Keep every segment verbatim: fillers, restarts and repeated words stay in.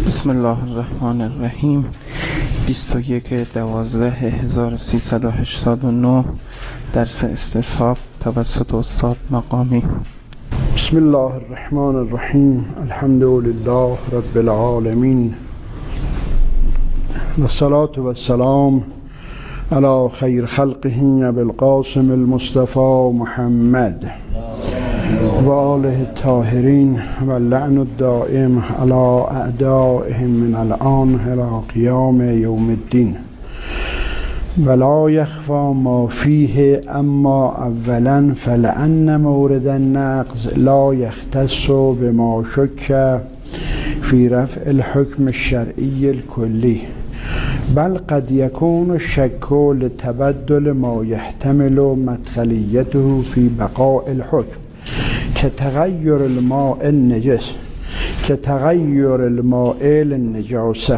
بسم الله الرحمن الرحیم. بیست و یک دوازده هزار و سیصد و هشتاد و نه درس استصحاب توسط استاد مقامی. بسم الله الرحمن الرحیم. الحمد لله رب العالمین و الصلاة و السلام علی خیر خلقه ابی القاسم المصطفى محمد و آله الطاهرین و اللعن الدائم علی اعدائهم من الآن الی قیام یوم الدین. ولا یخفی ما فیه اما اولا فلأن مورد النقض لا یختص بما شک فی رفع الحکم الشرعی الکلی، بل قد یکون الشک لتبدل ما یحتمل مدخلیته فی بقاء الحکم كتغير الماء النجس كتغير الماء للنجاسة.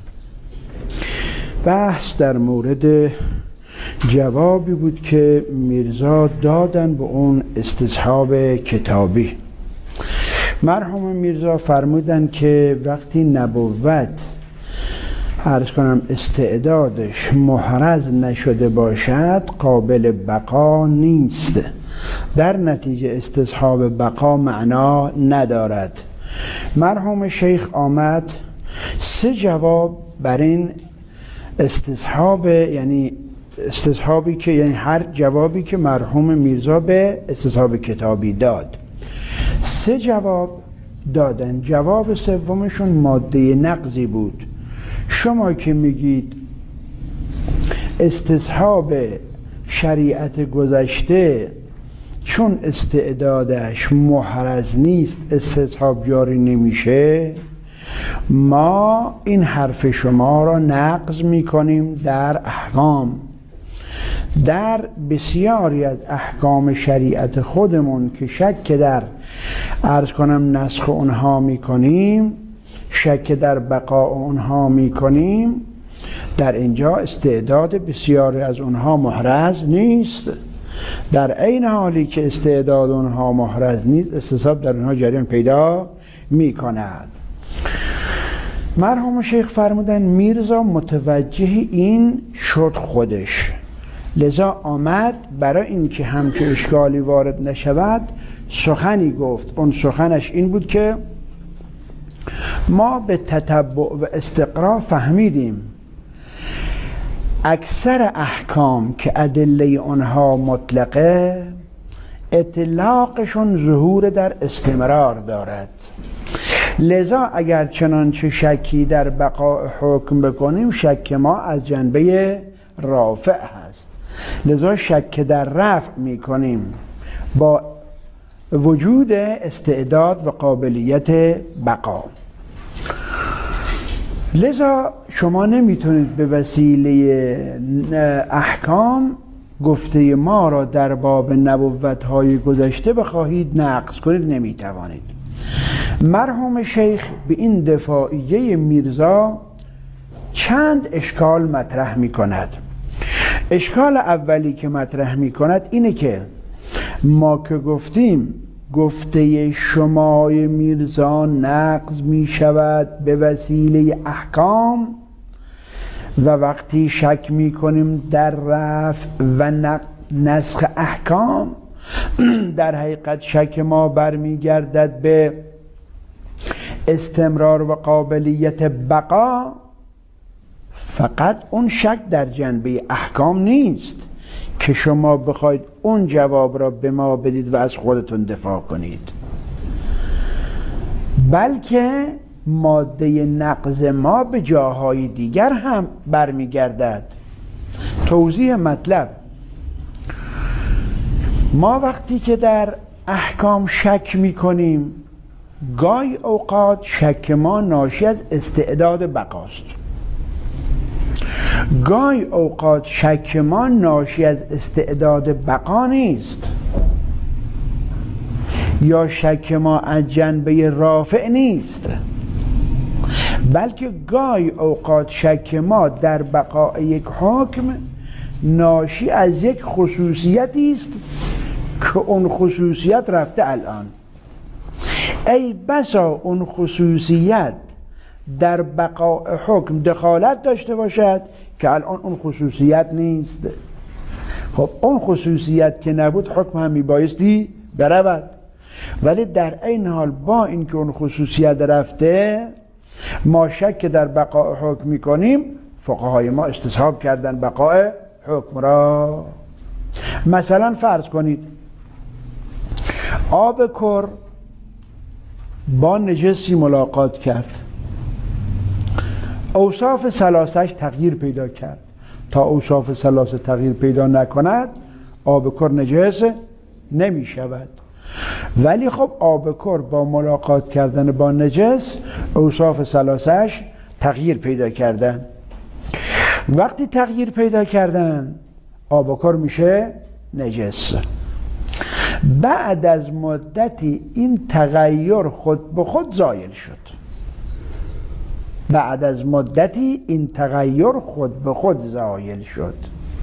بحث در مورد جوابی بود که میرزا دادن به اون استصحاب کتابی. مرحوم میرزا فرمودن که وقتی نبوت عرض کنم استعدادش محرز نشده باشد قابل بقا نیست، در نتیجه استصحاب بقا معنا ندارد. مرحوم شیخ آمد سه جواب بر این استصحاب، یعنی استصحابی که یعنی هر جوابی که مرحوم میرزا به استصحاب کتابی داد سه جواب دادن. جواب سومشون ماده نقضی بود. شما که میگید استصحاب شریعت گذشته چون استعدادش محرز نیست استصحاب جاری نمیشه، ما این حرف شما را نقض میکنیم در احکام. در بسیاری از احکام شریعت خودمون که شک در عرض کنم نسخ اونها میکنیم، شک در بقاء اونها میکنیم، در اینجا استعداد بسیاری از اونها محرز نیست. در عین حالی که استعداد اونها محرز نیست استصحاب در اونها جریان پیدا میکند. مرحوم شیخ فرمودن میرزا متوجه این شد خودش، لذا آمد برای اینکه همچه اشکالی وارد نشود سخنی گفت. اون سخنش این بود که ما به تتبع و استقرا فهمیدیم اکثر احکام که ادله اونها مطلقه اطلاقشون ظهور در استمرار دارد، لذا اگر چنانچه شکی در بقاء حکم بکنیم شک ما از جنبه رافع هست، لذا شک در رفع میکنیم با وجود استعداد و قابلیت بقا. لذا شما نمیتونید به وسیله احکام گفته ما را در باب نبوت‌های گذشته بخواهید نقض کنید، نمیتوانید. مرحوم شیخ به این دفاعیه میرزا چند اشکال مطرح میکند. اشکال اولی که مطرح میکند اینه که ما که گفتیم گفته شمای میرزا نقض می شود به وسیله احکام و وقتی شک می کنیم در رفع و نسخ احکام در حقیقت شک ما برمی گردد به استمرار و قابلیت بقا. فقط اون شک در جنبه احکام نیست که شما بخواید اون جواب را به ما بدید و از خودتون دفاع کنید، بلکه ماده نقض ما به جاهای دیگر هم برمیگردد. توضیح مطلب: ما وقتی که در احکام شک میکنیم گاهی اوقات شک ما ناشی از استعداد بقاست، گاهی اوقات شک ما ناشی از استعداد بقا نیست، یا شک ما از جنبه رافع نیست، بلکه گاهی اوقات شک ما در بقاء یک حکم ناشی از یک خصوصیتی است که اون خصوصیت رفته الان. ای بسا اون خصوصیت در بقاء حکم دخالت داشته باشد که الان اون خصوصیت نیست. خب اون خصوصیت که نبود حکم هم میبایستی برود، ولی در این حال با اینکه اون خصوصیت رفته ما شک در بقاء حکم میکنیم، فقهای ما استصحاب کردن بقاء حکم را. مثلا فرض کنید آب کر با نجسی ملاقات کرد، اوصاف ثلاثش تغییر پیدا کرد. تا اوصاف ثلاثه تغییر پیدا نکند آب کر نجس نمی شود. ولی خب آب کر با ملاقات کردن با نجس اوصاف ثلاثش تغییر پیدا کردن. وقتی تغییر پیدا کردن آب کر میشه نجس. بعد از مدتی این تغییر خود به خود زایل شد. بعد از مدتی این تغییر خود به خود زایل شد.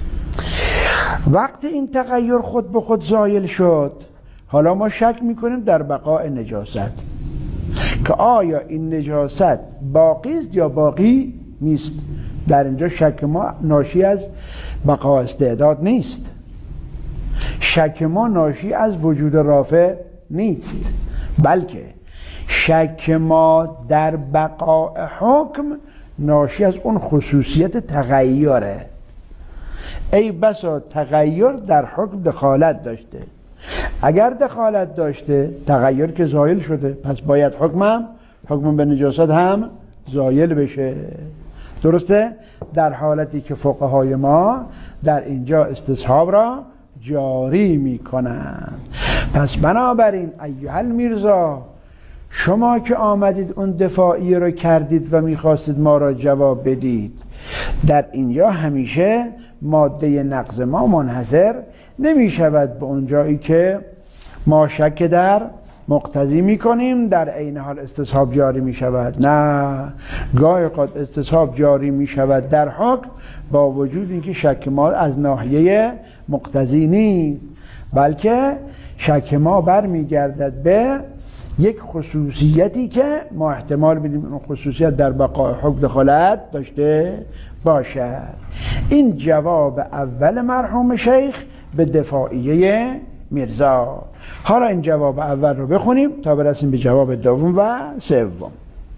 وقتی این تغییر خود به خود زایل شد، حالا ما شک میکنیم در بقاء نجاست که آیا این نجاست باقی است یا باقی نیست. در اینجا شک ما ناشی از بقاء استعداد نیست، شک ما ناشی از وجود رافع نیست، بلکه شک ما در بقاء حکم ناشی از اون خصوصیت تغییره. ای بسا تغییر در حکم دخالت داشته، اگر دخالت داشته تغییر که زایل شده، پس باید حکمم حکم به نجاست هم زایل بشه. درسته؟ در حالتی که فقهای ما در اینجا استصحاب را جاری می کنند. پس بنابراین ایها المیرزا، شما که آمدید اون دفاعی رو کردید و میخواستید ما را جواب بدید، در اینجا همیشه ماده نقض ما منحصر نمی شود به اون جایی که ما شک در مقتضی می کنیم در عین حال استصحاب جاری می شود. نه، گاهی قد استصحاب جاری می شود در حکم با وجود اینکه شک ما از ناحیه مقتضی نیست، بلکه شک ما برمی گردد به یک خصوصیتی که ما احتمال میدیم اون خصوصیت در بقاء حکم دخالت داشته باشد. این جواب اول مرحوم شیخ به دفاعیه میرزا. حالا این جواب اول رو بخونیم تا برسیم به جواب دوم و سوم.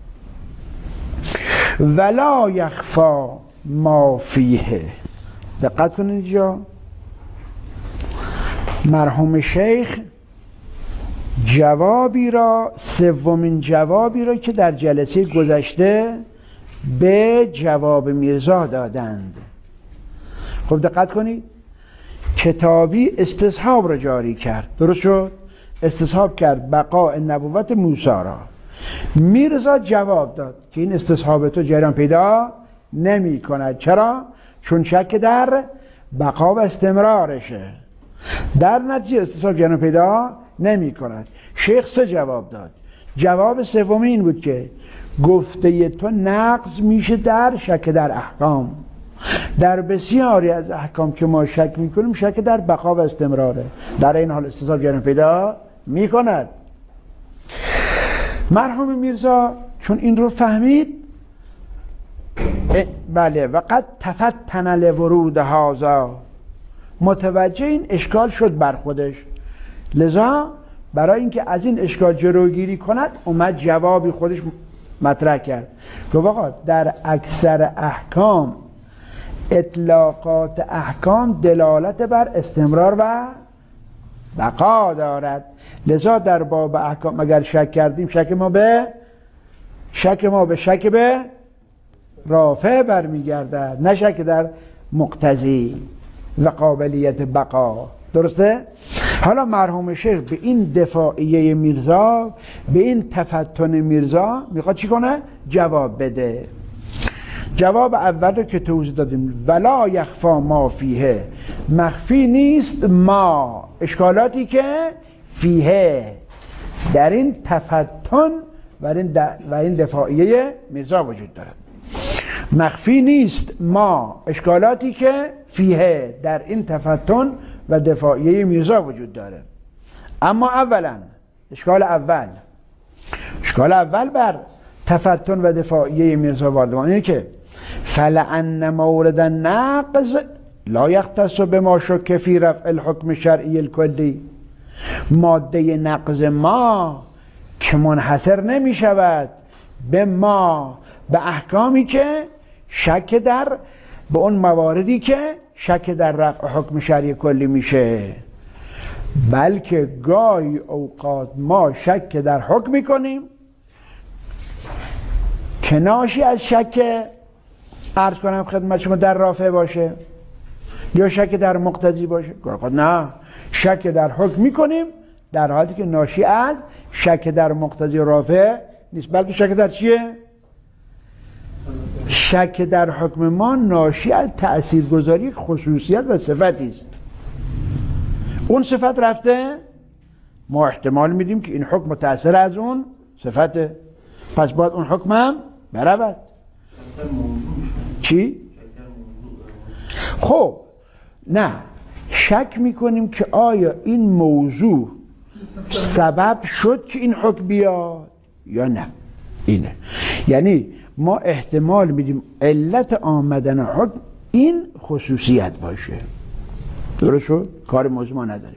ولا یخفا ما فیه. دقت کنید اینجا مرحوم شیخ جوابی را، سومین جوابی را که در جلسه گذشته به جواب میرزا دادند. خب دقت کنید، کتابی استصحاب را جاری کرد، درست شد؟ استصحاب کرد بقاء نبوت موسی را. میرزا جواب داد که این استصحاب تو جریان پیدا نمی کند. چرا؟ چون شک در بقا و استمرارشه. در نتیجه استصحاب جریان پیدا نمی کند. شیخ سه جواب داد. جواب سومی این بود که گفته تو نقض میشه در شک در احکام. در بسیاری از احکام که ما شک میکنیم شک در بقا و استمراره، در این حال استصحاب جریان پیدا میکند. مرحوم میرزا چون این رو فهمید، بله، وقد تفتن لورود هذا، متوجه این اشکال شد بر خودش، لذا برای اینکه از این اشکال جلوگیری کند اومد جوابی خودش مطرح کرد که آقا در اکثر احکام اطلاقات احکام دلالت بر استمرار و بقا دارد، لذا در باب احکام اگر شک کردیم شک ما به شک ما به شک به رافع برمیگردد، نه شک در مقتضی و قابلیت بقا. درسته؟ حالا مرحوم شیخ به این دفاعیه میرزا، به این تفتن میرزا میخواد چی کنه؟ جواب بده. جواب اول رو که توضیح دادیم، ولا یخفا ما فیه، مخفی نیست ما، اشکالاتی که فیه در این تفتن و این, و این دفاعیه میرزا وجود دارد. مخفی نیست ما، اشکالاتی که فیه در این تفتن و دفاعیه میرزا وجود داره. اما اولا اشکال اول اشکال اول بر تفتن و دفاعیه میرزا واردوان اینه که فلأن مورد النقض لا یختص بما شک فی رفع الحکم شرعی الکلی، ماده نقض ما که منحصر نمی شود به ما، به احکامی که شک در، به اون مواردی که شک در رفع حکم شرعی کلی میشه، بلکه گاهی اوقات ما شک در حکم میکنیم که ناشی از شک عرض کنم خدمت شما در رافع باشه یا شک در مقتضی باشه. نه، شک در حکم میکنیم در حالی که ناشی از شک در مقتضی رافع نیست، بلکه شک در چیه؟ شک در حکم ما ناشی از تأثیرگذاری خصوصیت و صفتی است. اون صفت رفته، ما احتمال میدیم که این حکم متأثر از اون صفته، پس باید اون حکم هم برود. چی؟ خب نه، شک میکنیم که آیا این موضوع سبب شد که این حکم بیاد یا نه. اینه یعنی ما احتمال میدیم علت آمدن حکم این خصوصیت باشه. درست شد؟ کار موضوع ما نداریم.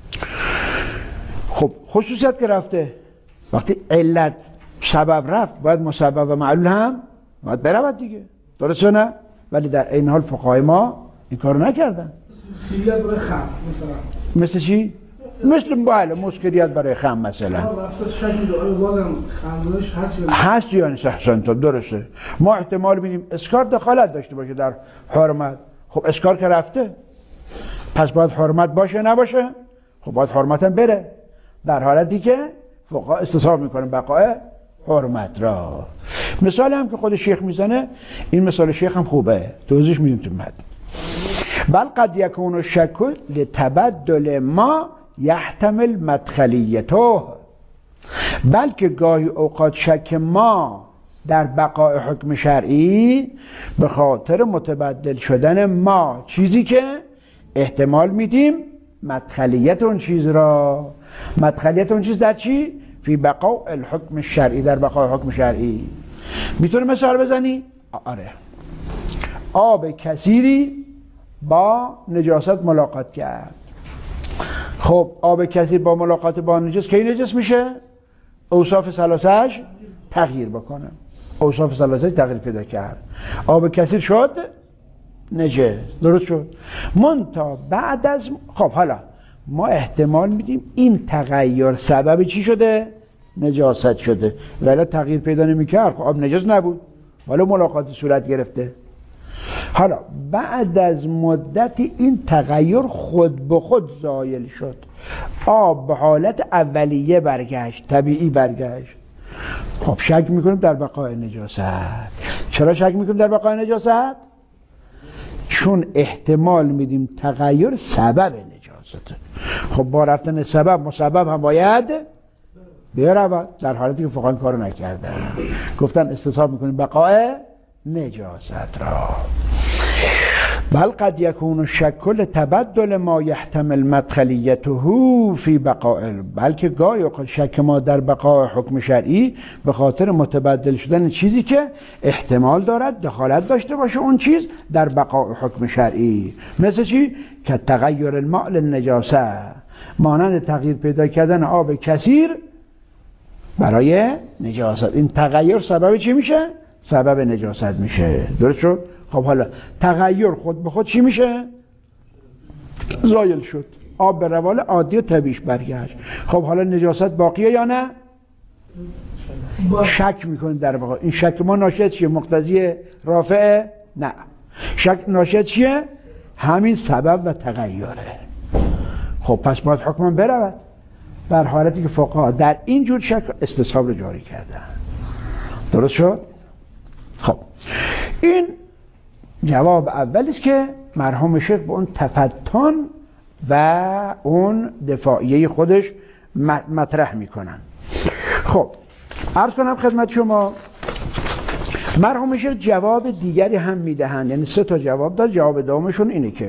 خب خصوصیت که رفته، وقتی علت سبب رفت باید مسبب و معلول هم باید برود دیگه. درست نه؟ ولی در این حال فقهای ما این کارو نکردن. مسکریت برای خم مثلا. مثل چی؟ مثل بله مسکریت برای خم مثلا. هست یا نیست؟ احسنت، درسته. ما احتمال میدیم اسکار دخالت داشته باشه در حرمت. خب اسکار که رفته پس باید حرمت باشه نباشه؟ خب باید حرمت هم بره، در حالتی که فقها استصحاب میکنن بقای حرمت را. مثال هم که خود شیخ میزنه، این مثال شیخ هم خوبه، توضیح میدیم تو متن. بل قد یکون الشک لتبدل ما یحتمل مدخلیته، بلکه گاهی اوقات شک ما در بقای حکم شرعی به خاطر متبدل شدن ما، چیزی که احتمال میدیم مدخلیت اون چیز را. مدخلیت اون چیز در چی؟ فی بقاء الحکم شرعی، در بقای حکم شرعی. میتونه مثال بزنی؟ آره، آب کثیری با نجاست ملاقات کرد. خب آب کثیر با ملاقات با نجس کی نجس میشه؟ اوصاف ثلاثه‌اش تغییر بکنه. اوصاف ثلاثه‌اش تغییر پیدا کرد، آب کثیر شد نجس. درست شد؟ منتها بعد از خب حالا ما احتمال میدیم این تغییر سبب چی شده؟ نجاست شده، ولی تغییر پیدا نمی‌کرد. خب آب نجس نبود، حالا ملاقات صورت گرفته. حالا بعد از مدتی این تغییر خود به خود زایل شد، آب به حالت اولیه برگشت، طبیعی برگشت. خب شک میکنیم در بقای نجاست. چرا شک میکنیم در بقای نجاست؟ چون احتمال میدیم تغییر سبب نجاسته. خب با رفتن سبب مسبب هم باید برود، در حالتی که فقها این کارو نکردن، گفتن استصحاب میکنیم بقای نجاست را. بل قد یکون الشک لتبدل ما یحتمل مدخلیته فی بقاء، بلکه گاهی اوقات شک ما در بقای حکم شرعی به خاطر متبدل شدن چیزی که احتمال دارد دخالت داشته باشه اون چیز در بقای حکم شرعی. مثل چی؟ که تغییر الماء للنجاسه، مانند تغییر پیدا کردن آب کثیر برای نجاست. این تغییر سبب چی میشه؟ سبب نجاست میشه. درست شد؟ خب حالا تغییر خود به خود چی میشه؟ زایل شد، آب به روال عادی و طبیعیش برگشت. خب حالا نجاست باقیه یا نه؟ شک میکنید در واقع. این شک ما ناشی چیه؟ مقتضی رافعه؟ نه، شک ناشی چیه؟ همین سبب و تغییره. خب پس باید حکم برود، در حالتی که فقها در این جور شک استصحاب رو جاری کردن. درست شد؟ خب این جواب اول است که مرحوم شیخ به اون تفتن و اون دفاعیه خودش مطرح میکنن. خب عرض کنم خدمت شما، مرحوم شیخ جواب دیگری هم میدهند، یعنی سه تا جواب داد. جواب دومشون اینه که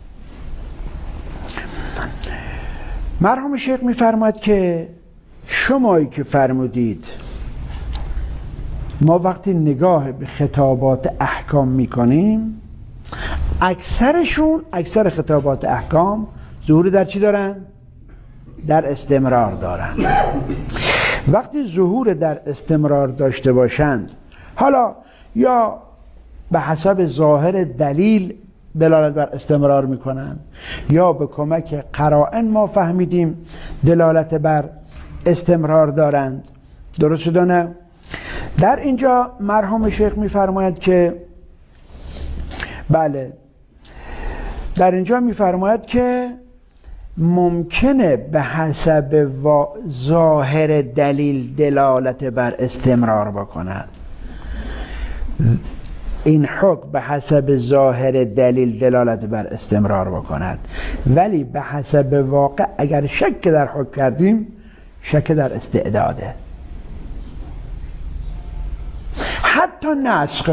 مرحوم شیخ میفرماید که شمایی که فرمودید ما وقتی نگاه به خطابات احکام میکنیم اکثرشون اکثر خطابات احکام ظهور در چی دارن؟ در استمرار دارن. وقتی ظهور در استمرار داشته باشند، حالا یا به حسب ظاهر دلیل دلالت بر استمرار میکنن یا به کمک قرائن ما فهمیدیم دلالت بر استمرار دارند. درست شد نه؟ در اینجا مرحوم شیخ میفرماید که بله در اینجا میفرماید که ممکنه به حسب ظاهر دلیل دلالت بر استمرار بکند. این حکم به حسب ظاهر دلیل دلالت بر استمرار بکند، ولی به حسب واقع اگر شک در حکم کردیم شک در استعداده. حتی نسخ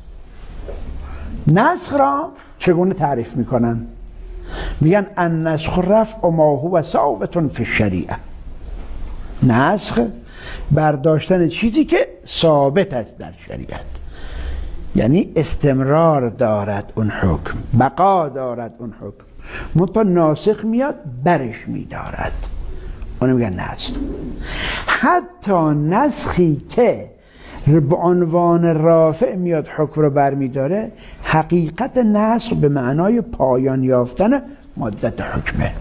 نسخ را چگونه تعریف میکنن؟ میگن النسخ رفع ما هو ثابت فی الشریعه. نسخ برداشتن چیزی که ثابت است در شریعت، یعنی استمرار دارد اون حکم، بقا دارد اون حکم، منتها ناسخ میاد برش میدارد، اونو میگن نسخ. حتی نسخی که به عنوان رافع میاد حکم رو برمیداره، حقیقت نسخ به معنای پایان یافتن مدت حکمه.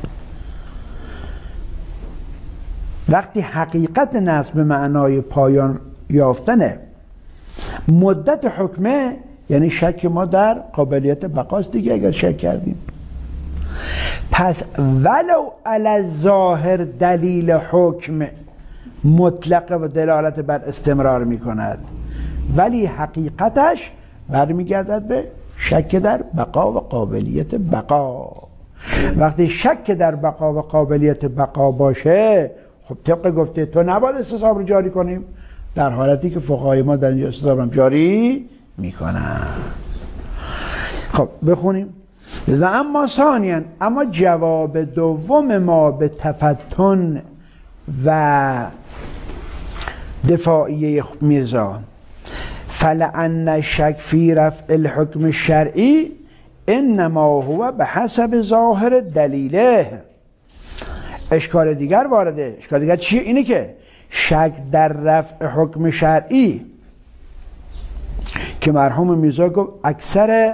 وقتی حقیقت نسخ به معنای پایان یافتن مدت حکمه، یعنی شک ما در قابلیت بقاست دیگه اگر شک کردیم. پس ولو علی ظاهر دلیل حکم مطلق و دلالت بر استمرار می کند، ولی حقیقتش برمیگردد به شک در بقا و قابلیت بقا. وقتی شک در بقا و قابلیت بقا باشه، خب طبق گفته تو نباید استصحاب رو جاری کنیم، در حالتی که فقهای ما در اینجا استصحاب هم جاری میکنن. خب بخونیم. و اما ثانیاً، اما جواب دوم ما به تفتن و دفاعیه میرزا، فلعن شک فی رفع الحکم الشرعی انما هو به حسب ظاهر دلیله. اشکال دیگر وارده. اشکال دیگر چیه؟ اینه که شک در رفع حکم شرعی که مرحوم میرزا گفت اکثر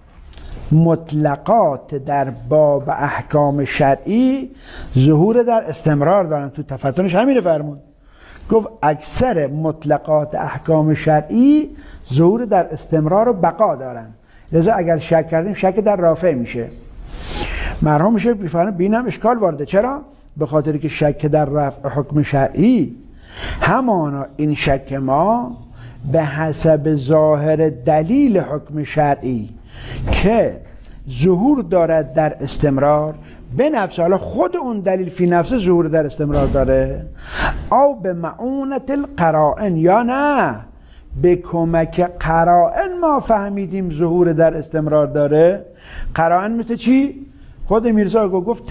مطلقات در باب احکام شرعی ظهور در استمرار دارن. تو تفتنش همینه فرمود، گفت اکثر مطلقات احکام شرعی ظهور در استمرار و بقا دارن، لذا اگر شک کردیم شک در رافع میشه. مرحوم میشه بفرمایید بینم اشکال وارده. چرا؟ به خاطر که شک در رفع حکم شرعی همانا این شک ما به حسب ظاهر دلیل حکم شرعی که ظهور دارد در استمرار به نفس، حالا خود اون دلیل فی نفسه ظهور در استمرار داره، او به معونت القرائن، یا نه به کمک قرائن ما فهمیدیم ظهور در استمرار داره. قرائن مثل چی؟ خود میرزا گفت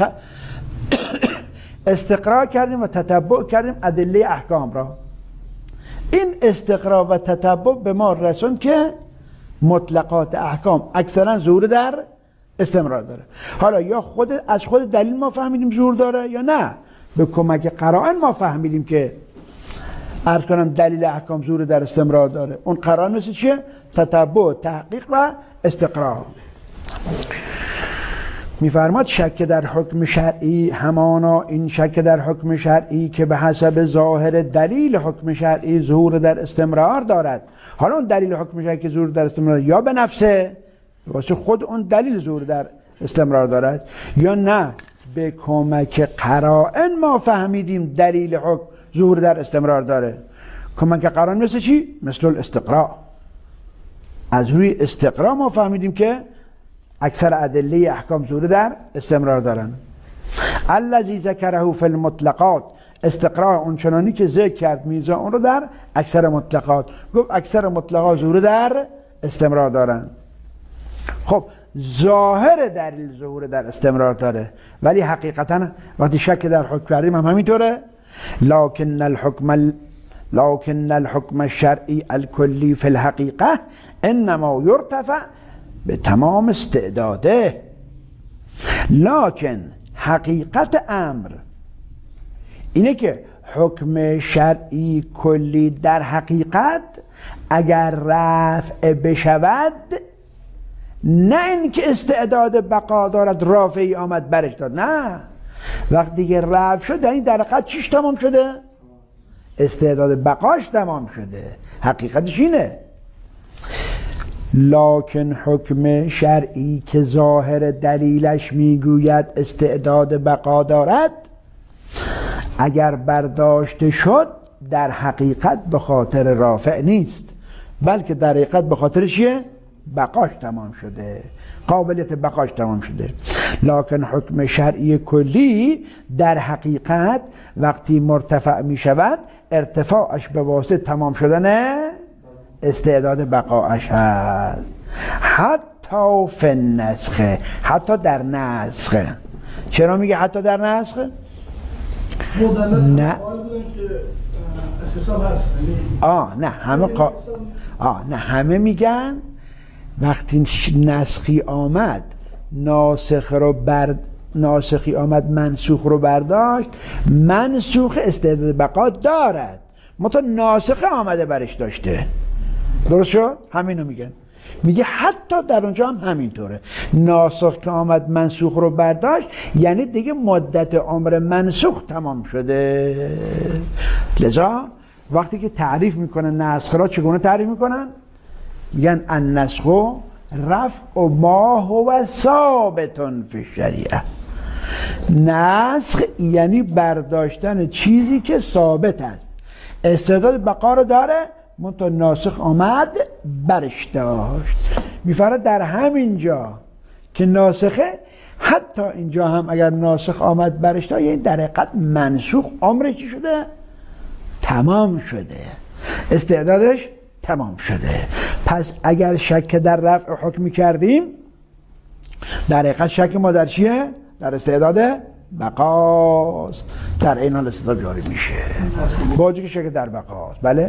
استقرا کردیم و تتبع کردیم ادله احکام را. این استقرا و تتبع به ما رسون که مطلقات احکام اکثرا ظهور در استمرار داره. حالا یا خود از خود دلیل ما فهمیدیم ظهور داره، یا نه به کمک قرائن ما فهمیدیم که عرض کنم دلیل احکام ظهور در استمرار داره. اون قرائن مثل چیه؟ تتبع، تحقیق و استقرا. میفرماد شک در حکم شرعی همانا این شک در حکم شرعی که به حسب ظاهر دلیل حکم شرعی ظهور در استمرار دارد. حالا اون دلیل حکم شرعی که ظهور در استمرار یا به نفسه واسه خود اون دلیل ظهور در استمرار دارد، یا نه به کمک قرائن ما فهمیدیم دلیل حکم ظهور در استمرار داره. کمک قرائن مثل چی؟ مثل الاستقراء. از روی استقراء ما فهمیدیم که اکثر ادله احکام ظهور در استمرار دارن. الذی ذکره فی المطلقات، استقراء اونچنانی که ذکر کرد میرزا اون رو در اکثر مطلقات گفت اکثر مطلقات ظهور در استمرار دارن. خب ظاهر دلیل ظهور در استمرار داره، ولی حقیقتا وقتی شک در حکم کردیم هم همینطوره. لکن الحکم لكن الحكم الشرعي الكلي في الحقيقة انما يرتفع به تمام استعداده. لكن حقیقت امر اینه که حکم شرعی کلی در حقیقت اگر رفع بشود، نه اینکه استعداد بقا دارد رافعی آمد برش داد، نه، وقتی که رفع شد یعنی در حقیقت چیش تمام شده؟ استعداد بقاش تمام شده. حقیقتش اینه. لکن حکم شرعی که ظاهر دلیلش میگوید استعداد بقا دارد، اگر برداشته شد در حقیقت به خاطر رافع نیست، بلکه در حقیقت به خاطر چیه؟ بقاش تمام شده، قابلیت بقاش تمام شده. لکن حکم شرعی کلی در حقیقت وقتی مرتفع می شود ارتفاعش به واسطه تمام شدن استعداد بقاش هست. حتی فی النسخ، حتی در نسخ. چرا میگه حتی در نسخ؟ نه آه نه همه قا... آه نه همه میگن وقتی نسخی آمد ناسخ رو برد ناسخی آمد منسوخ رو برداشت، منسوخ استعداد بقا دارد، مطمئن ناسخ آمده برش داشته. درست شد؟ همینو میگن. میگه حتی در اونجا هم همینطوره. ناسخ که آمد منسوخ رو برداشت یعنی دیگه مدت عمر منسوخ تمام شده. لذا وقتی که تعریف میکنن نسخ را چگونه تعریف میکنن؟ میگن النسخ رفع ما هو ثابت فی الشریعه. نسخ یعنی برداشتن چیزی که ثابت است، استعداد بقا رو داره، منتها ناسخ آمد برش داشت. میفرد در همین جا که ناسخه، حتی اینجا هم اگر ناسخ آمد برش داشت یعنی در حقیقت منسوخ عمر چی شده؟ تمام شده، استعدادش تمام شده. پس اگر شک در رفع حکم کردیم، در حقیقت شک ما در چیه؟ در استعداد بقاست. در این حال استعداد جاری میشه با وجود که شک در بقاست. بله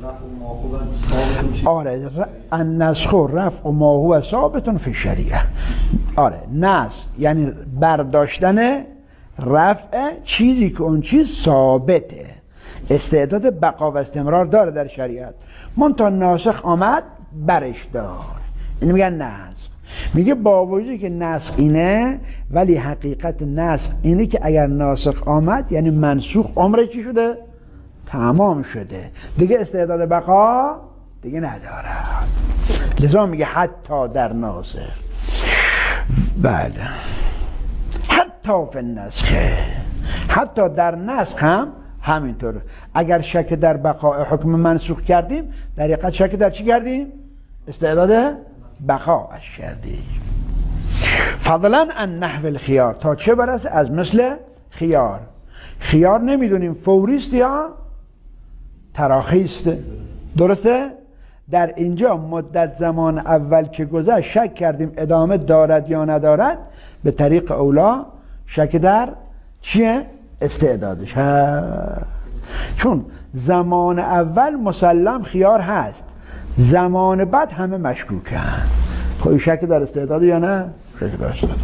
آره، النسخ رفع ما هو ثابت فی الشریعه. آره، نسخ یعنی برداشتن رفع چیزی که اون چیز ثابته، استعداد بقا و استمرار داره در شریعت، منتها ناسخ آمد برش داشت. این میگن نسخ. میگه با وجودی که نسخ اینه، ولی حقیقت نسخ اینه که اگر ناسخ آمد یعنی منسوخ عمر چی شده؟ تمام شده، دیگه استعداد بقا دیگه نداره. لذا میگه حتی در ناسخ. بله، حتی فی النسخ، حتی در نسخ هم همینطور. اگر شک در بقاء حکم منسوخ کردیم، در حقیقت شک در چی کردیم؟ استعداد بقاءش کردیم. فضلا عن نحو الخيار، تا چه برسه از مثل خیار. خیار نمیدونیم فوریست یا تراخیست. درسته؟ در اینجا مدت زمان اول که گذشت شک کردیم ادامه دارد یا ندارد، به طریق اولا شک در چیه؟ استعدادش هست. چون زمان اول مسلم خیار هست، زمان بعد همه مشکوکن. خب شک در استعداد یا نه؟ شک در استعداد.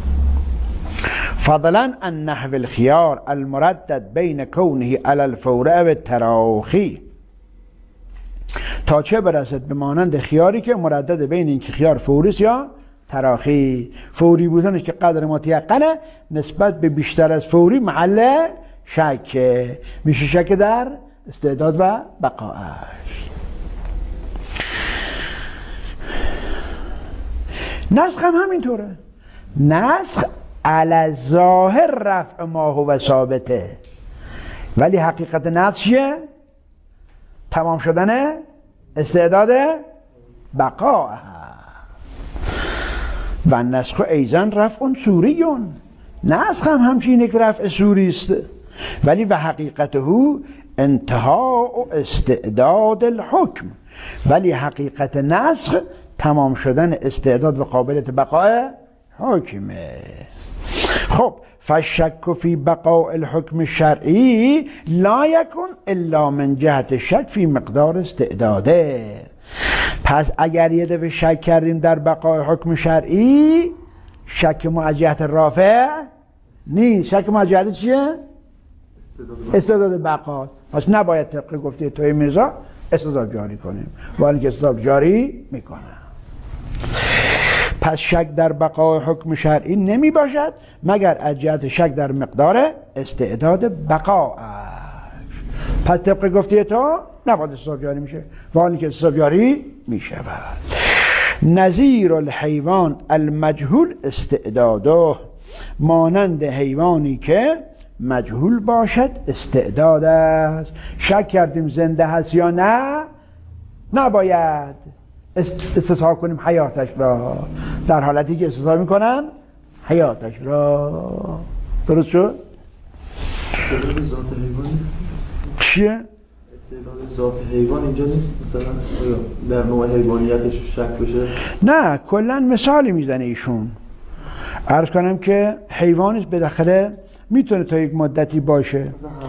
فضلا عن نحو الخيار المردد بین کونه علی الفور و التراخی، تا چه برسد به مانند خیاری که مردد بین این که خیار فوریست یا تراخی. فوری بودنش که قدر متیقنه، نسبت به بیشتر از فوری محل شکه، میشه شک در استعداد و بقاش. نسخ هم همینطوره. نسخ علی ظاهر رفع ما هو ثابته، ولی حقیقت نسخ چیه؟ تمام شدن استعداد بقا. و نسخ ایضا رفع صوریون، نسخ هم همچینه که رفع صوری است، ولی و حقیقته انتهاء استعداد الحکم، ولی حقیقت نسخ تمام شدن استعداد و قابلیت بقای حکمه. خب فالشک فی بقاء الحکم الشرعی لا یکن الا من جهت شک فی مقدار استعداده. پس اگر یه دفعه شک کردیم در بقای حکم شرعی، شک ما از جهت رافع نیست، شک ما از جهت چیه؟ استعداد بقا. پس نباید طبق گفته توی میرزا استحباب جاری کنیم، ولی که استحباب جاری میکنه. پس شک در بقای حکم شرعی نمی باشد مگر از جهت شک در مقدار استعداد بقاش. پس طبق گفته تو نباید استحباب جاری میشه، ولی که استحباب جاری میشه. نظیر الحیوان المجهول استعداده، مانند حیوانی که مجهول باشد استعداد است. شک کردیم زنده هست یا نه، نباید استصحاب کنیم حیاتش را، در حالتی که استصحاب میکنن حیاتش را. درست شد؟ استعداد ذات حیوانی چیه؟ استعداد ذات حیوان اینجا نیست؟ مثلا در نوع حیوانیتش شک بشه؟ نه، کلا مثالی میزنه ایشون. عرض کنم که حیوانش به داخله میتونه تا یک مدتی باشه.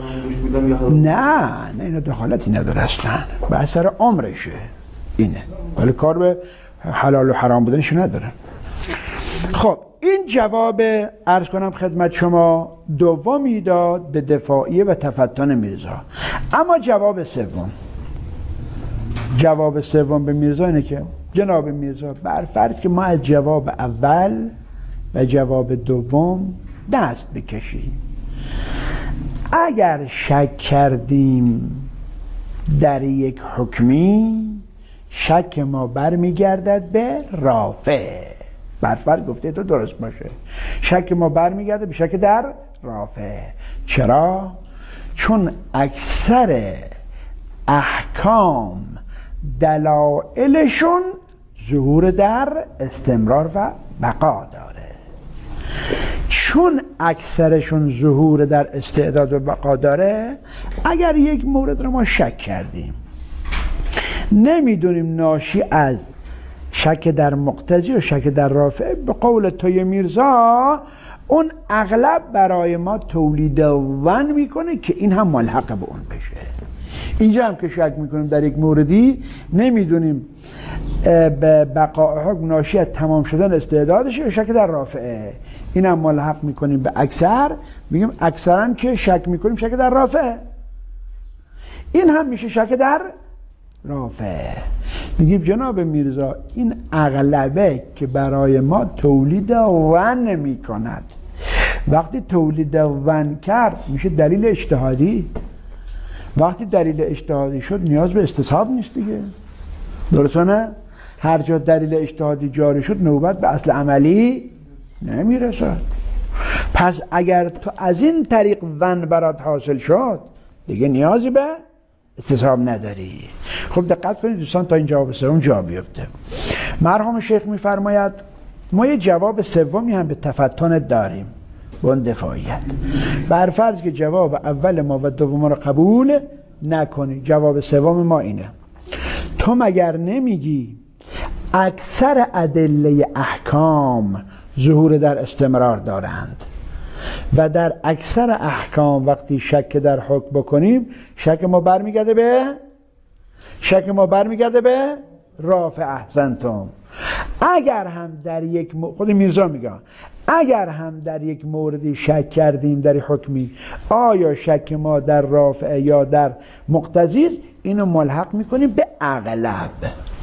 نه نه اینا دخالتی نداره اصلا، به اثر عمرشه اینه، ولی کار به حلال و حرام بودنشو نداره. خب این جواب عرض کنم خدمت شما دومی داد به دفاعیه و تفتن میرزا. اما جواب سوم، جواب سوم به میرزا اینه که جناب میرزا بر فرض که ما از جواب اول و جواب دوم دست بکشیم، اگر شک کردیم در یک حکمی، شک ما برمیگردد به رافع. برفرض گفته تو درست باشه، شک ما برمیگرده به شک در رافع. چرا؟ چون اکثر احکام دلائلشون ظهور در استمرار و بقا داره. چون اکثرشون ظهور در استعداد و بقا داره، اگر یک مورد رو ما شک کردیم نمیدونیم ناشی از شک در مقتضی و شک در رافع، به قول توی میرزا اون اغلب برای ما تولید ون میکنه که این هم ملحق به اون بشه. اینجا هم که شک میکنیم در یک موردی نمیدونیم به بقاء حکم ناشی از تمام شدن استعدادشه و شک در رافعه، این هم ملحق میکنیم به اکثر، میگیم اکثرا که شک میکنیم شک در رافعه، این هم میشه شک در رافع. میگیم جناب میرزا این اغلبه که برای ما تولید ون میکند، وقتی تولید ون کرد میشه دلیل اجتهادی، وقتی دلیل اجتهادی شد نیاز به استصحاب نیست دیگه. درسته نه؟ هر جا دلیل اجتهادی جاری شد نوبت به اصل عملی نمیرسد. پس اگر تو از این طریق ون برات حاصل شد دیگه نیازی به استصحاب نداری. خب دقت کنید دوستان تا این جواب سوم جا بیفته. مرحوم شیخ میفرماید ما یه جواب سومی هم به تفتن داریم با اون دفاعیت. بر فرض که جواب اول ما و دوم رو قبول نکنی، جواب سوم ما اینه: تو مگر نمیگی اکثر ادله احکام ظهور در استمرار دارند و در اکثر احکام وقتی شک در حکم بکنیم شک ما برمیگرده به شک ما برمیگرده به رافع. احسنتم. اگر هم در یک م... خود میرزا میگه اگر هم در یک موردی شک کردیم در حکمی، آیا شک ما در رافع یا در مقتضی است، اینو ملحق میکنیم به اغلب.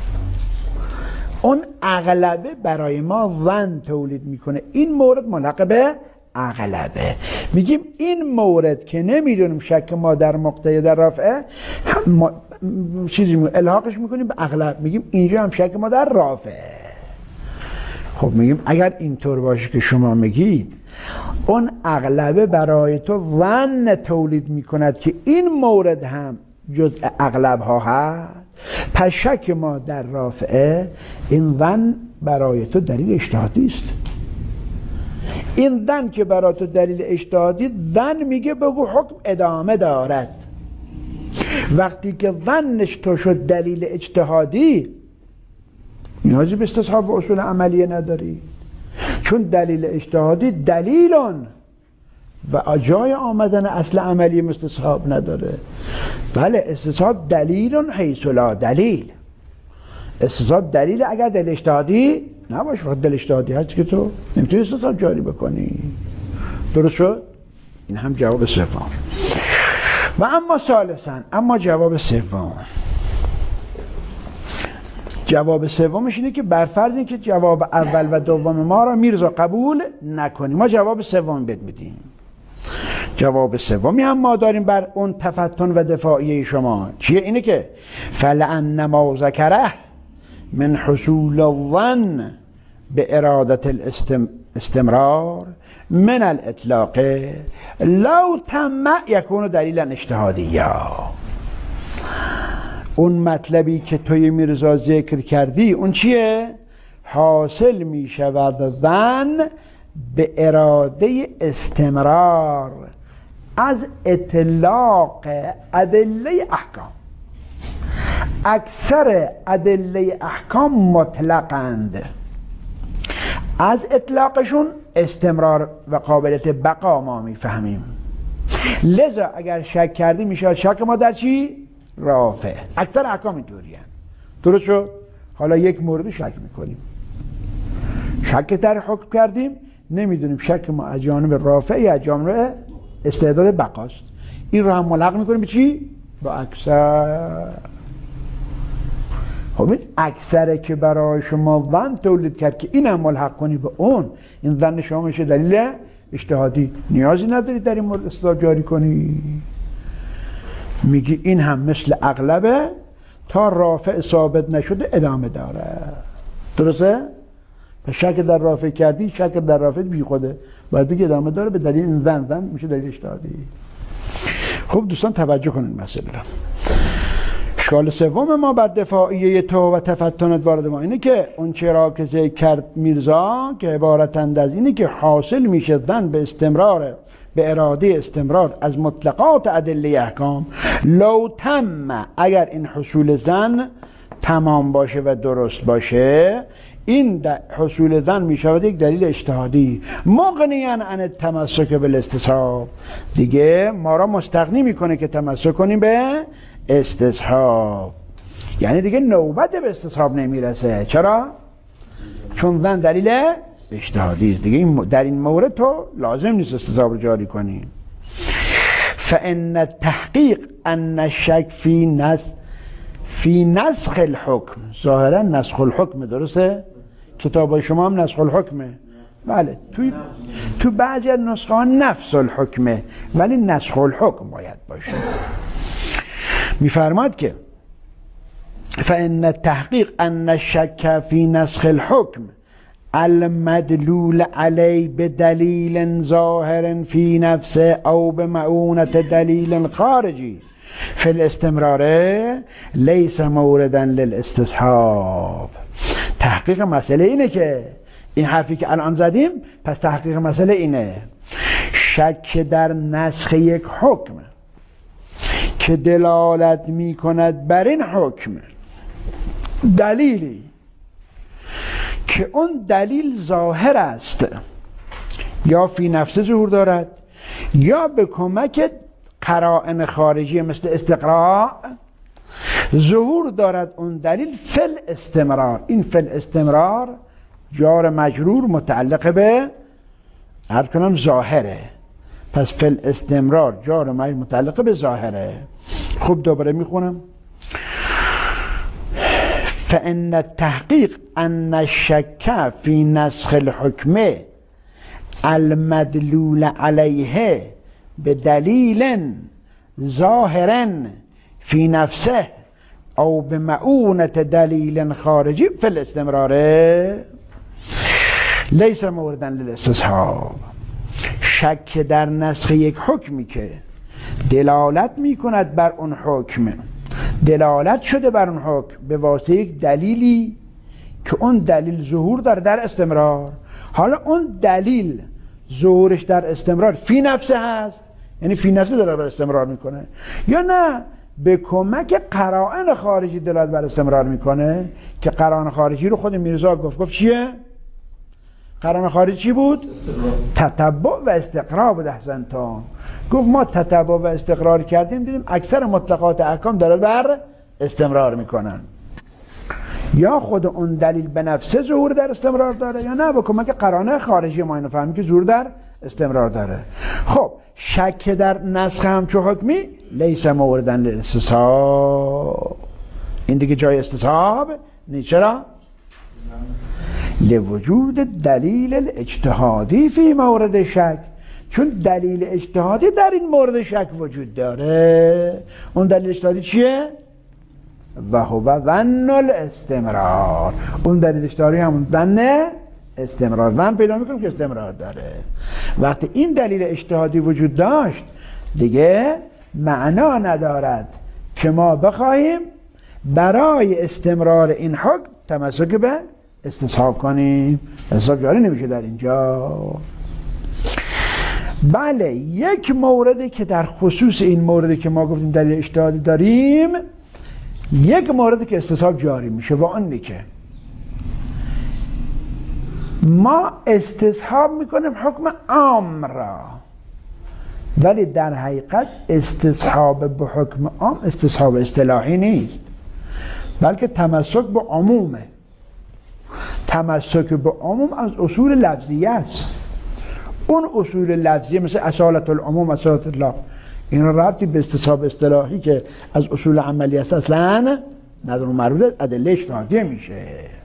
اون اغلبه برای ما ون تولید میکنه، این مورد ملحق به اغلبه. میگیم این مورد که نمیدونیم شک ما در مقتضی در رافعه، ما چیزی می... الحاقش میکنیم به اغلب، میگیم اینجا هم شک ما در رافعه. خب میگیم اگر اینطور باشه که شما میگید اون اغلبه برای تو ون تولید میکند که این مورد هم جزء اغلب ها هست، پس شک ما در رافعه، این ون برای تو دلیل اجتهادی است. این ظن که برای تو دلیل اجتهادی، ظن میگه بگو حکم ادامه دارد. وقتی که ظنش تو شد دلیل اجتهادی، نیازی به استصحاب اصول عملیه نداری، چون دلیل اجتهادی دلیلون و جای آمدن اصل عملی استصحاب نداره. بله استصحاب دلیلون حیث لا دلیل، استصحاب دلیل اگر دلیل اجتهادی نباشه. وقت دلیل اجتهادی هست که تو نمیتونی استصحاب جاری بکنی. درست شد؟ این هم جواب سوم. و اما ثالثاً، اما جواب سوم، جواب سومش اینه که بر فرض اینکه جواب اول و دوم ما را میرزا قبول نکنی، ما جواب سوم بد میدیم. جواب سومی هم ما داریم بر اون تفتن و دفاعیه شما. چیه؟ اینه که فلأن ما ذکره من حصول الظن به ارادت الاستمرار من الاطلاق لو تم یکون دلیلا اجتهادیا. اون مطلبی که توی میرزا ذکر کردی اون چیه؟ حاصل می شود ظن به اراده استمرار از اطلاق ادله احکام. اکثر ادله احکام مطلقند، از اطلاقشون استمرار و قابلیت بقا ما میفهمیم. لذا اگر شک کردی میشه شک ما در چی؟ رافع. اکثر احکام اینطوری هست. درست شد؟ حالا یک مورد شک میکنیم، شک در حکم کردیم، نمیدونیم شک ما از جانب رافع یا از جانب استعداد بقاست. این رو هم ملحق میکنیم به چی؟ با اکثر. خب این اکثره که برای شما ظن تولید کرد که این هم ملحق کنی به اون، این ظن شما میشه دلیل اجتهادی، نیازی نداری در این مورد استدلال جاری کنی. میگی این هم مثل اغلبه تا رافع ثابت نشده ادامه داره. درسته؟ پس شک در رافع کردی، شک در رافع بی خوده، باید بگی ادامه داره به دلیل این ظن. ظن میشه دلیل اجتهادی. خب دوستان توجه کنید مسئله را. اشکال سوم ما بر دفاعیه تو و تفتنت وارد ما اینه که اون چرا که ذکر کرد میرزا که عبارتند از اینه که حاصل میشه ظن به استمرار، به اراده استمرار از مطلقات ادله احکام لو تم، اگر این حصول ظن تمام باشه و درست باشه، این حصول ظن می شود یک دلیل اجتهادی مغنیاً عن التمسک بالاستصحاب. دیگه ما را مستغنی میکنه که تمسک کنیم به استصحاب، یعنی دیگه نوبت به استصحاب نمیرسه. چرا؟ چون ظن دلیل اجتهادی است. دیگه در این مورد تو لازم نیست استصحاب رو جاری کنی. فان التحقیق ان الشک فی نسخ فی نسخ الحکم، ظاهرا نسخ الحکم، درسته؟ کتاب شما هم نسخ الحکمه. بله، توی تو بعضی از نسخه ها نفس الحکمه، ولی نسخ الحکم باید باشه. میفرماد که فان التحقیق ان الشک فی نسخ الحکم المدلول علی بدلیل ظاهر فی نفسه او بمعونت دلیل خارجی فی الاستمرار لیس موردا للاستصحاب. تحقیق مسئله اینه که این حرفی که الان زدیم، پس تحقیق مسئله اینه شک در نسخ یک حکم که دلالت می کند بر این حکم دلیلی که اون دلیل ظاهر است، یا فی نفس ظهور دارد یا به کمک قرائن خارجی مثل استقراء ظهور دارد اون دلیل فل استمرار. این فل استمرار جار مجرور متعلق به هر کنم ظاهره، پس فل استمرار جار مجرور متعلق به ظاهره. خوب دوباره میخونم. فان التحقیق ان الشک فی نسخ الحکم المدلول علیه بدلیل ظاهر فی نفسه او بمعونت دلیل خارجی فی الاستمرار لیس موردا للاستصحاب. شک در نسخ یک حکمی که دلالت می کند بر اون حکم، دلالت شده بر اون حکم به واسطه یک دلیلی که اون دلیل ظهور داره در استمرار. حالا اون دلیل ظهورش در استمرار فی نفسه هست، یعنی فی نفسه داره بر استمرار میکنه، یا نه به کمک قرائن خارجی دلالت بر استمرار میکنه که قرائن خارجی رو خود میرزا گفت. گفت چیه؟ قرن خارجی چی بود؟ تتبع و استقرار بود. احسنتم. گفت ما تتبع و استقرار کردیم، دیدیم اکثر مطلقات احکام داره بر استمرار میکنن. یا خود اون دلیل به نفسه ظهور در استمرار داره یا نه، بکن که قرانه خارجی ما اینو فهمیم که ظهور در استمرار داره. خب شک در نسخ همچو حکمی لیس موردن للاستصحاب، این دیگه جای استصحاب نیست. چرا؟ لوجود دلیل الاجتهادی فی مورد شک، چون دلیل اجتهادی در این مورد شک وجود داره. اون دلیل اجتهادی چیه؟ و هو ظن الاستمرار. اون دلیل اجتهادی همون ظن استمرار، ظن پیدا میکنیم که استمرار داره. وقتی این دلیل اجتهادی وجود داشت دیگه معنا ندارد که ما بخواهیم برای استمرار این حکم تمسک به استصحاب کنیم. استصحاب جاری نمیشه در اینجا. بله، یک موردی که در خصوص این موردی که ما گفتیم دلیل اجتهادی داریم، یک موردی که استصحاب جاری میشه و اون اینه که ما استصحاب میکنیم حکم عام را، ولی در حقیقت استصحاب به حکم عام استصحاب اصطلاحی نیست، بلکه تمسک به عمومه. تمسک به عموم از اصول لفظیه است. اون اصول لفظیه مثل اصالت العموم، اصالت الله، این ربطی به استصحاب اصطلاحی که از اصول عملی است اصلا نداره، مربوط ادله اجتهادیه میشه.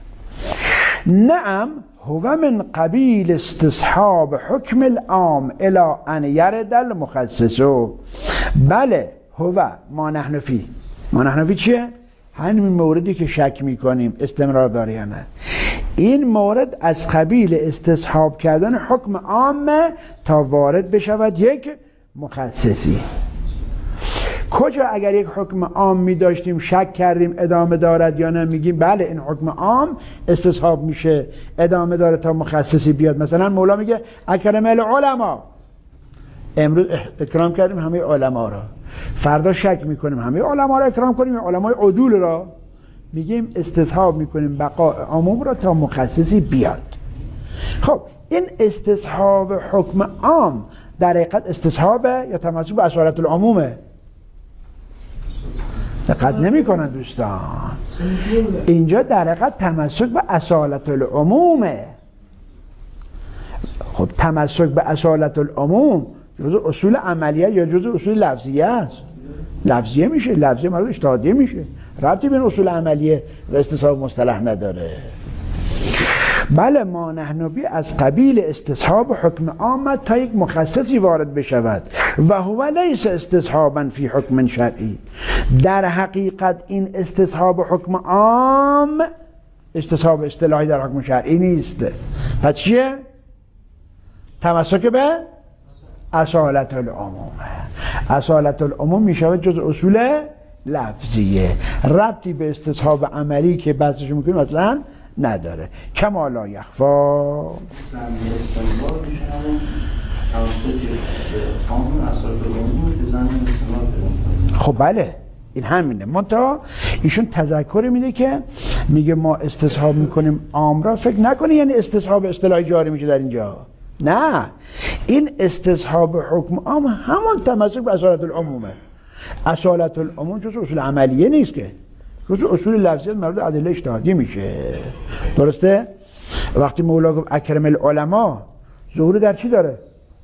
نعم هو من قبیل استصحاب حکم العام الی ان یرد المخصص. بله، هو ما نحن فی. ما نحن فی چیه؟ همین موردی که شک میکنیم استمرار داره یا نه. این مورد از قبیل استصحاب کردن حکم عام تا وارد بشود یک مخصصی. کجا اگر یک حکم عام می داشتیم شک کردیم ادامه دارد یا نه، میگیم بله این حکم عام استصحاب میشه ادامه داره تا مخصصی بیاد. مثلا مولا میگه اکرم العلماء، امروز اکرام کردیم همه علما را، فردا شک میکنیم همه علما را اکرام کنیم، علمای عدول را، میگیم استصحاب میکنیم بقاء عموم را تا مخصصی بیاد. خب این استصحاب حکم عام در حقیقت استصحاب یا تمسک به اصالت العمومه. دقت نمی کنن دوستان، اینجا در حقیقت تمسک به اصالت العمومه. خب تمسک به اصالت العموم جزء اصول عملیه یا جزء اصول لفظیه است؟ لفظیه میشه، لفظیه مربوط اجتهادیه میشه، ربطی بین اصول عملیه و استصحاب مصطلح نداره. بله، ما نحن بی از قبیل استصحاب حکم عام تا یک مخصصی وارد بشود و هو لیس استصحابا فی حکم شرعی. در حقیقت این استصحاب حکم عام استصحاب اصطلاحی در حکم شرعی نیست. پس چیه؟ تمسک به اصالت العموم. اصالت العموم می شود جز اصول لفظیه، ربطی به استصحاب عملی که بحثش میکنیم اصلا نداره. کما لا یخفا. خب بله این همینه. منتها ایشون تذکر میده که میگه ما استصحاب میکنیم عام را، فکر نکنی یعنی استصحاب اصطلاحی جاری میشه در اینجا. نه، این استصحاب حکم عام همون تمسک به اصالت العمومه. اصالت العموم جز اصول عملیه نیست که، جز اصول لفظیت مربوط ادله اجتهادی میشه. درسته؟ وقتی مولا گفت اکرم العلماء، ظهور در چی داره؟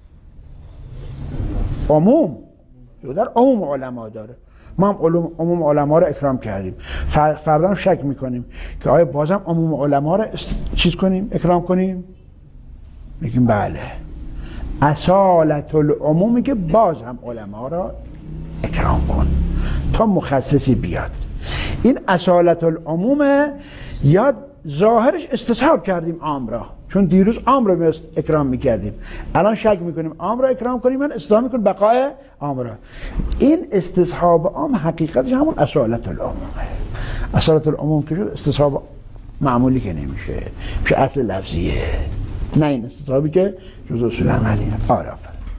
عموم. ظهور در عموم علما داره. ما هم علوم عموم علما رو اکرام کردیم، فردا هم شک میکنیم که آیا بازم عموم علما رو چیز کنیم، اکرام کنیم؟ میگیم بله. اصالت العمومی که باز هم علما را اکرام کن تا مخصصی بیاد. این اصالت العمومه، یا ظاهرش استصحاب کردیم عام را، چون دیروز عام را اکرام میکردیم، الان شک میکنیم عام را اکرام کنیم، من استصحاب میکنیم بقای عام را. این استصحاب عام حقیقتش همون اصالت العمومه. اصالت العموم که شد استصحاب معمولی که نمیشه، میشه اصل لفظیه، نه این استصحابی که جز اصول عملیه. آره.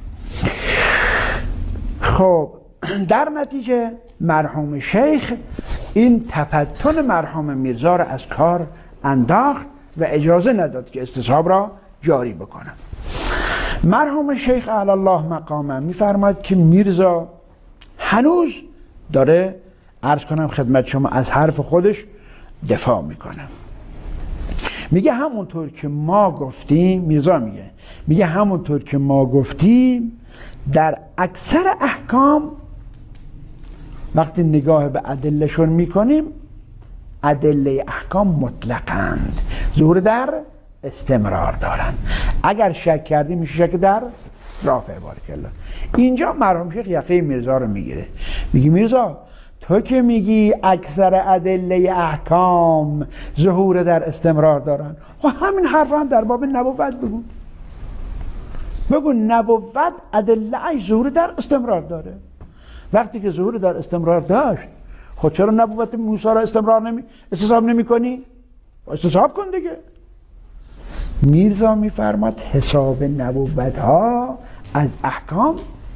خب در نتیجه مرحوم شیخ این تفتن مرحوم میرزا را از کار انداخت و اجازه نداد که استصحاب را جاری بکنم. مرحوم شیخ اعلی الله مقامه میفرماید که میرزا هنوز داره عرض کنم خدمت شما از حرف خودش دفاع میکنه. میگه همونطور که ما گفتیم، میرزا میگه میگه همونطور که ما گفتیم در اکثر احکام وقتی نگاه به ادلهشون میکنیم ادله احکام مطلقند، ظهور در استمرار دارن. اگر شک کردیم میشه شک در رافع بارک الله. اینجا مرحوم شیخ یقه میرزا رو میگیره، میگه میرزا تو که میگی اکثر ادله احکام ظهور در استمرار دارن، خب همین حرف هم در باب نبوت بگو. بگو نبوت ادله اش ظهور در استمرار داره. وقتی که ظهور در استمرار داشت، خب چرا نبوت موسی را استمرار نمی استصحاب نمی کنی؟ استصحاب کن دیگه. میرزا میفرماد حساب نبوت ها از احکام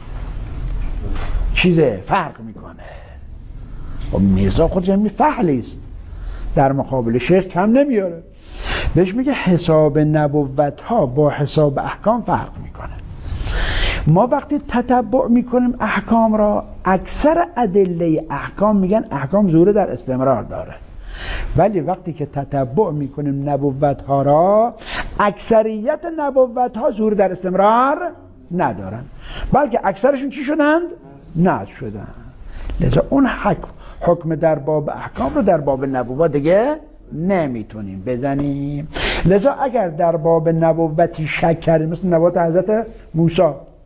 چیزه فرق میکنه. و میرزا خودش می فحلی است، در مقابل شیخ کم نمیاره، بهش میگه حساب نبوت ها با حساب احکام فرق میکنه. ما وقتی تتبع میکنیم احکام را، اکثر ادله احکام میگن احکام ظهور در استمرار داره، ولی وقتی که تتبع میکنیم نبوت ها را، اکثریت نبوت ها ظهور در استمرار ندارن، بلکه اکثرشون چی شدند؟ نسخ شدن. لذا اون حکم حکم در باب احکام رو در باب نبوت دیگه نمیتونیم بزنیم. لذا اگر در باب نبوتی شک کردیم مثل نبوت حضرت موسی،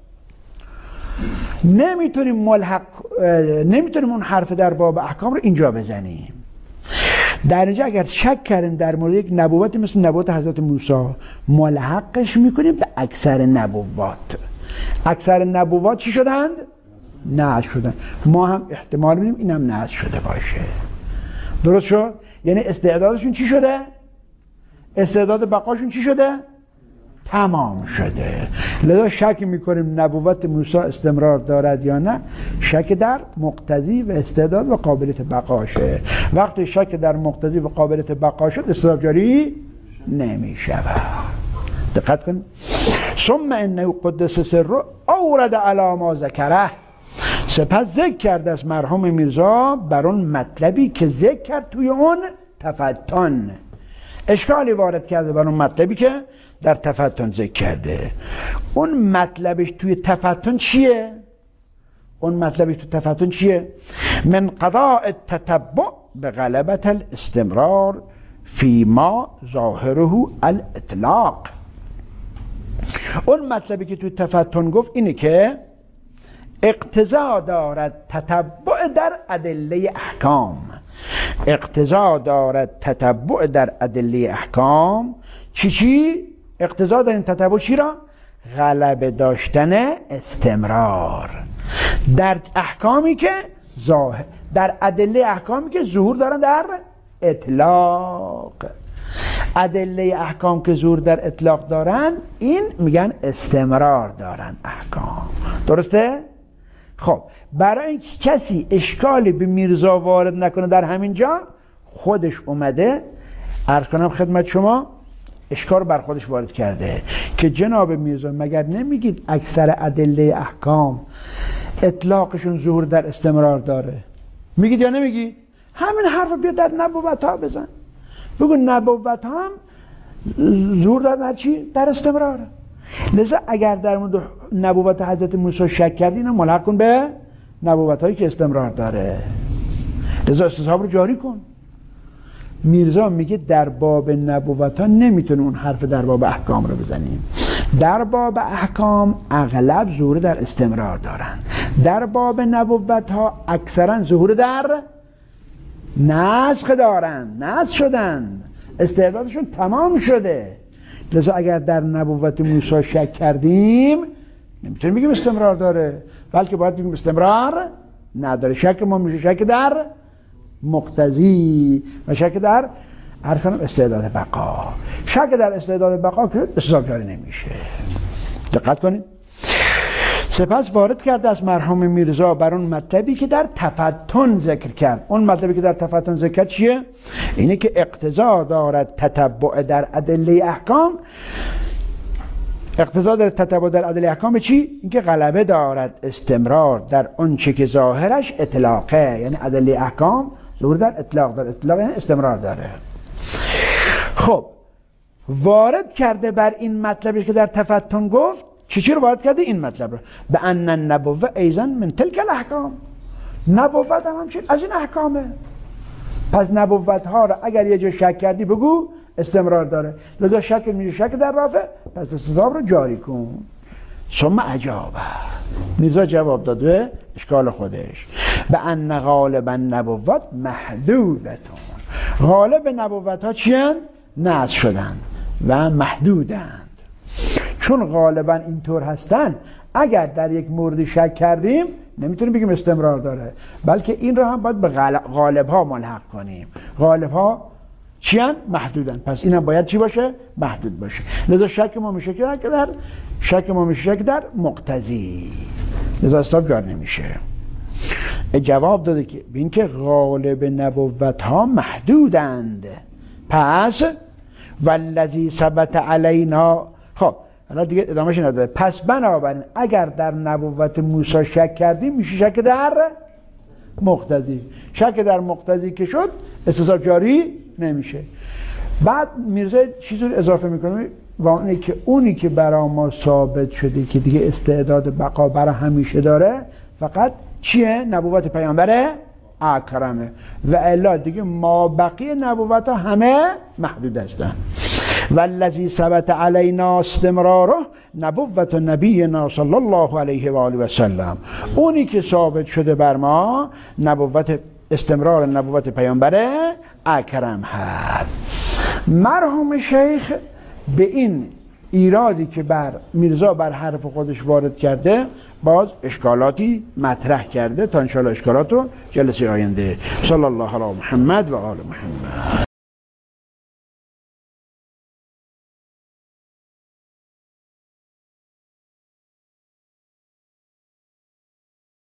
نمیتونیم ملحق نمیتونیم اون حرف در باب احکام رو اینجا بزنیم. در اینجا اگر شک کردیم در مورد یک نبوتی مثل نبوت حضرت موسی، ملحقش میکنیم به اکثر نبوات. اکثر نبوات چی شدند؟ نسخ شدن. ما هم احتمال میدیم اینم نسخ شده باشه. درست شد؟ یعنی استعدادشون چی شده؟ استعداد بقاشون چی شده؟ تمام شده. لذا شک میکنیم نبوت موسی استمرار دارد یا نه، شک در مقتضی و استعداد و قابلیت بقاشه. وقتی شک در مقتضی و قابلیت بقا شد استحباب جاری نمیشود. دقت کن. ثم انه قدس سره اورد علی ما ذکره، سپس ذکر کرد از مرحوم میرزا بر اون مطلبی که ذکر کرد توی اون تفتن. اشکالی وارد کرده بر اون مطلبی که در تفتن ذکر کرده. اون مطلبش توی تفتن چیه؟ اون مطلبش توی تفتن چیه؟ من قضاء التتبع به غلبت الاستمرار فیما ظاهره الاطلاق. اون مطلبی که توی تفتن گفت اینه که اقتضا دارد تتبع در ادله احکام. اقتضا دارد تتبع در ادله احکام. چی چی؟ اقتضا در این تتبع چی را؟ غلبه داشتن استمرار در احکامی که ظاهر، در ادله احکامی که ظهور دارن در اطلاق. ادله احکام که ظهور در اطلاق دارن این میگن استمرار دارن احکام. درسته؟ خب برای اینکه کسی اشکالی به میرزا وارد نکنه در همین جا، خودش اومده عرض کنم خدمت شما اشکال بر خودش وارد کرده که جناب میرزا مگر نمیگید اکثر ادله احکام اطلاقشون ظهور در استمرار داره؟ میگید یا نمیگید؟ همین حرف بیا در نبوت ها بزن، بگو نبوت ها هم ظهور داره در چی؟ در استمرار. لذا اگر در مورد نبوت حضرت موسی شک کردی اینو ملحق کن به نبوت هایی که استمرار داره. لذا استصحاب رو جاری کن. میرزا میگه در باب نبوت ها نمیتونه اون حرف در باب احکام رو بزنیم. در باب احکام اغلب ظهور در استمرار دارن، در باب نبوت ها اکثرا ظهور در نسخ دارن، نسخ شدن، استعدادشون تمام شده. لذا اگر در نبوت موسی شک کردیم نمیتونیم بگیم استمرار داره، بلکه باید بگیم استمرار نداره. شک ما میشه شک در مقتضی و شک در ارکان استعداد بقا. شک در استعداد بقا که استصحاب جاری نمیشه. دقت کنید. سپس وارد کرد از مرحوم میرزا بر اون مطلبی که در تفتن ذکر کرد. اون مطلبی که در تفتن ذکر کرد چیه؟ اینه که اقتضا دارد تتبع در ادله احکام اقتضا داره تتبع در عدل احکام چی؟ اینکه غلبه دارد استمرار در اون چه که ظاهرش اطلاقه، یعنی عدل احکام ظهور در اطلاق داره، اطلاق یعنی استمرار داره. خب وارد کرده بر این مطلبش که در تفتن گفت، چی چی رو وارد کرده؟ این مطلب رو، به ان النبوه ایضا من تلک الاحکام، نبوت هم همچین از این احکامه. پس نبوت ها رو اگر یه جا شک کردی بگو استمرار داره، لذا شک میشه شک در رافع، پس استصحاب رو جاری کن. ثم اجابه، میرزا جواب داد به اشکال خودش، به ان غالب النبوت محدودتون، غالب نبوت ها چی هستند؟ نصب شدند و محدودند. چون غالبا اینطور هستند اگر در یک مورد شک کردیم نمیتونیم بگیم استمرار داره، بلکه این رو هم باید به غالب ها ملحق کنیم. غالب ها چی هستند؟ محدودند، پس این هم باید چی باشه؟ محدود باشه. لذا شک ما میشه که در شک ما میشه که در مقتضی، لذا استاب جار نمیشه. جواب داده که بین که غالب نبوت ها محدودند، پس والذی ثبت علینا. خب حالا دیگه ادامهش نداره. پس بنابراین اگر در نبوت موسی شک کردیم میشه شک در مقتضی، شک در مقتضی که شد استصحاب جاری نمیشه. بعد میرزا چیزی رو اضافه میکنه و اونی که اونی که برای ما ثابت شده که دیگه استعداد بقا برای همیشه داره فقط چیه؟ نبوت پیامبر اکرمه، و الا دیگه ما بقیه نبوت ها همه محدود هستن. والذی ثبت علینا استمراره نبوت نبینا صلی الله علیه و آله و سلم، اونی که ثابت شده بر ما نبوت استمرار نبوت پیامبر اکرم هست. مرحوم شیخ به این ایرادی که بر میرزا بر حرف خودش وارد کرده باز اشکالاتی مطرح کرده، تا انشاءالله اشکالات رو جلسه آینده. صلی الله علی محمد و آل محمد.